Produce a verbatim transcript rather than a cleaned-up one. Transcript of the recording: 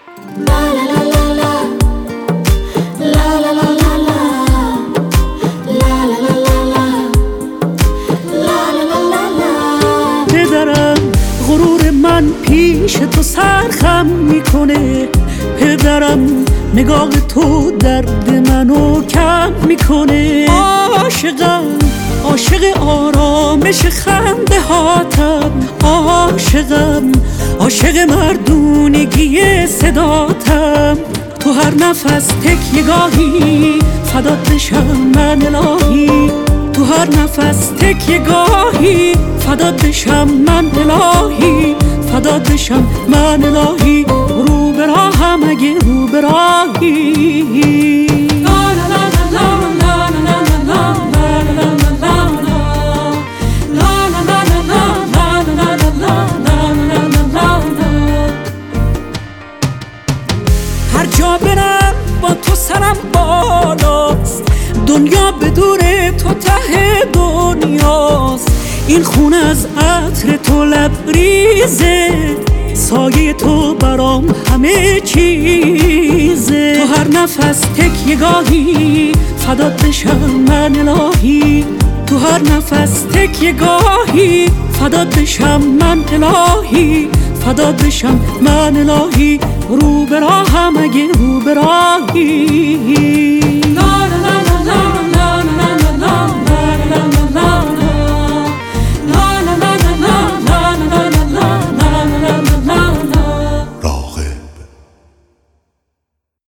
پدرم غرور من پیش تو سرخم میکنه، پدرم نگاه تو درد منو کم میکنه. عاشقم عاشق آرامش خنده هاتم، عاشقم عاشق مردونگی صداتم. تو هر نفس تکیه گاهی فدات بشم من الهی، تو هر نفس تکیه گاهی فدات بشم من الهی، فدات بشم من الهی. رو به راهم اگه رو به راهی. هر جا برم با تو سرم بالاست، دنیا به دور تو ته دنیاست. این خون از عطر تو لبریزه، سایه تو برام همه چیزه. تو هر نفس تکیه گاهی فدات بشم من الهی، تو هر نفس تکیه گاهی فدات بشم من الهی، فدات بشم من الهی. رو به راهم اگه رو به راهی.